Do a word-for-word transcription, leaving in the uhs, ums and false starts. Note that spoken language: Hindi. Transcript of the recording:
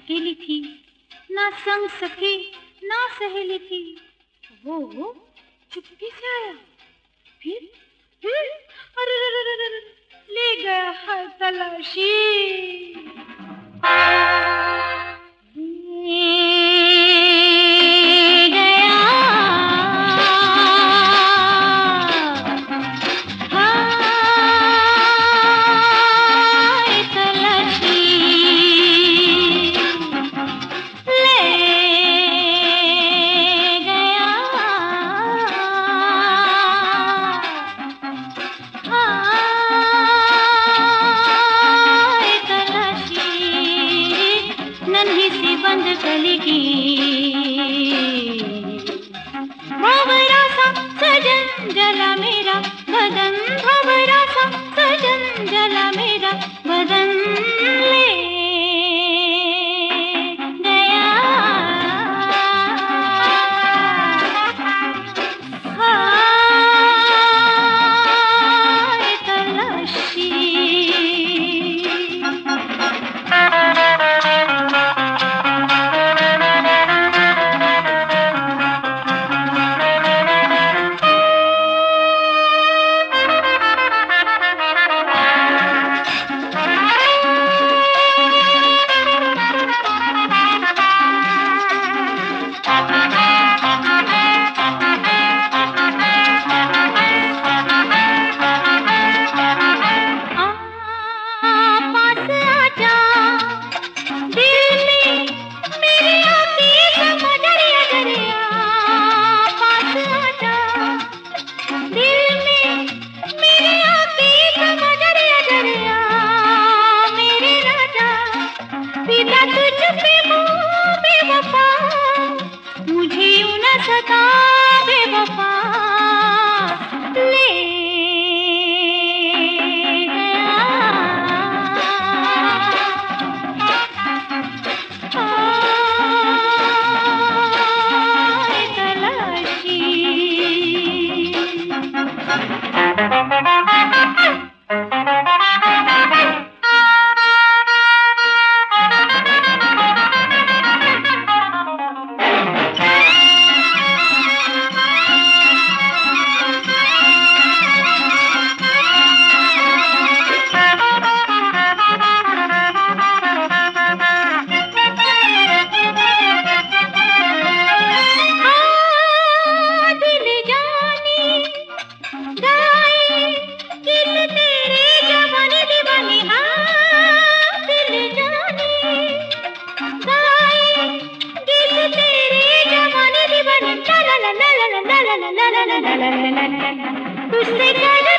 अकेली थी, ना संग सखी ना सहेली थी। वो चुपके से आया, फिर फिर अरे रे रे रे रे, ले गया है तलाशी। नन्ही सी बंद गली की भंवरा सा सजन जला मेरा बदन, भंवरा सा सजन जला मेरा बदन, ले गया हाय तलाशी। मुझे यूं न सता बेवफा, ले गया हाय तलाशी। तुझसे